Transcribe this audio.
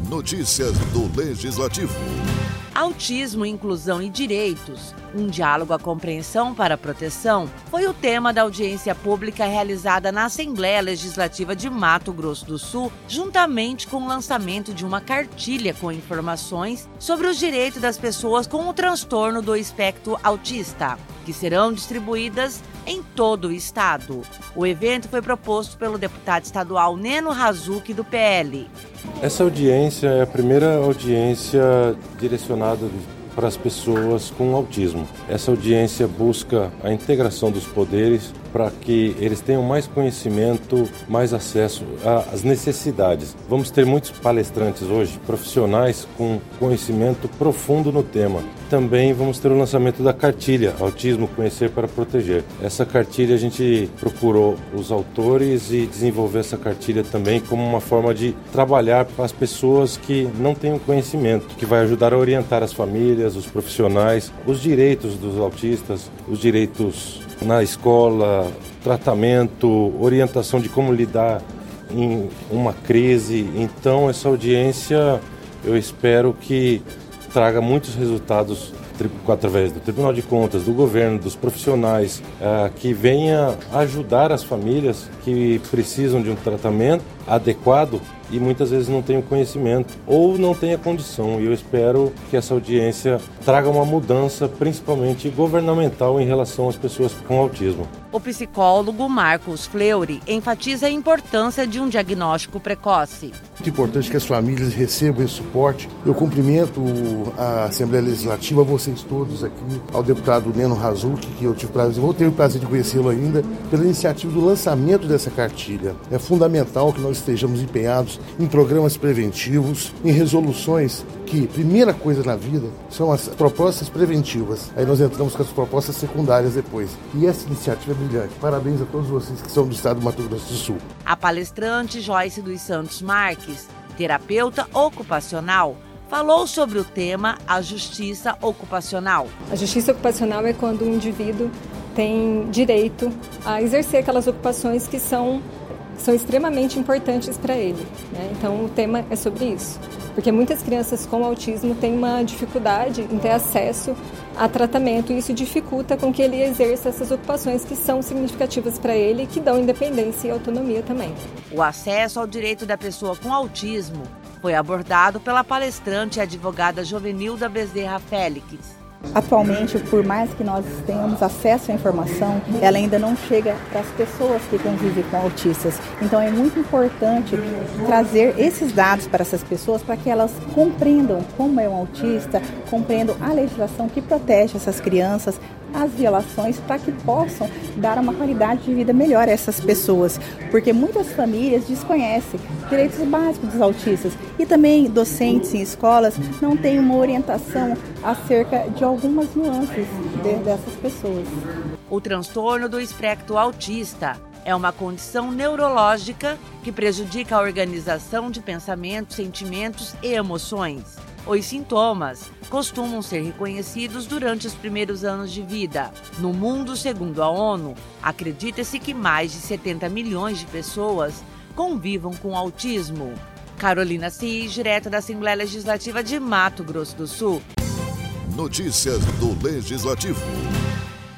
Notícias do Legislativo. Autismo, inclusão e direitos. Um diálogo à compreensão para a proteção foi o tema da audiência pública realizada na Assembleia Legislativa de Mato Grosso do Sul, juntamente com o lançamento de uma cartilha com informações sobre os direitos das pessoas com o transtorno do espectro autista, que serão distribuídas em todo o estado. O evento foi proposto pelo deputado estadual Neno Razuki, do PL. Essa audiência é a primeira audiência direcionada para as pessoas com autismo. Essa audiência busca a integração dos poderes para que eles tenham mais conhecimento, mais acesso às necessidades. Vamos ter muitos palestrantes hoje, profissionais com conhecimento profundo no tema. Também vamos ter o lançamento da cartilha Autismo, Conhecer para Proteger. Essa cartilha a gente procurou os autores e desenvolver essa cartilha também como uma forma de trabalhar para as pessoas que não têm o conhecimento, que vai ajudar a orientar as famílias, os profissionais, os direitos dos autistas, os direitos na escola, tratamento, orientação de como lidar em uma crise. Então, essa audiência, eu espero que traga muitos resultados através do Tribunal de Contas, do governo, dos profissionais, que venha ajudar as famílias que precisam de um tratamento adequado e muitas vezes não têm o conhecimento ou não têm a condição. E eu espero que essa audiência traga uma mudança, principalmente governamental, em relação às pessoas com autismo. O psicólogo Marcos Fleury enfatiza a importância de um diagnóstico precoce. Muito importante que as famílias recebam esse suporte. Eu cumprimento a Assembleia Legislativa, a vocês todos aqui, ao deputado Neno Razuki, que eu vou ter o prazer de conhecê-lo ainda, pela iniciativa do lançamento dessa cartilha. É fundamental que nós estejamos empenhados em programas preventivos, em resoluções que, primeira coisa na vida, são as propostas preventivas. Aí nós entramos com as propostas secundárias depois. E essa iniciativa é brilhante. Parabéns a todos vocês que são do estado do Mato Grosso do Sul. A palestrante Joyce dos Santos Marques, terapeuta ocupacional, falou sobre o tema A Justiça Ocupacional. A justiça ocupacional é quando o indivíduo tem direito a exercer aquelas ocupações que são extremamente importantes para ele, né? Então o tema é sobre isso, porque muitas crianças com autismo têm uma dificuldade em ter acesso a tratamento e isso dificulta com que ele exerça essas ocupações que são significativas para ele e que dão independência e autonomia também. O acesso ao direito da pessoa com autismo foi abordado pela palestrante e advogada Jovenilda Bezerra Félix. Atualmente, por mais que nós tenhamos acesso à informação, ela ainda não chega para as pessoas que convivem com autistas. Então é muito importante trazer esses dados para essas pessoas para que elas compreendam como é um autista, compreendam a legislação que protege essas crianças, as violações, para que possam dar uma qualidade de vida melhor a essas pessoas, porque muitas famílias desconhecem direitos básicos dos autistas e também docentes em escolas não têm uma orientação acerca de algumas nuances dessas pessoas. O transtorno do espectro autista é uma condição neurológica que prejudica a organização de pensamentos, sentimentos e emoções. Os sintomas costumam ser reconhecidos durante os primeiros anos de vida. No mundo, segundo a ONU, acredita-se que mais de 70 milhões de pessoas convivam com autismo. Carolina Cis, direto da Assembleia Legislativa de Mato Grosso do Sul. Notícias do Legislativo.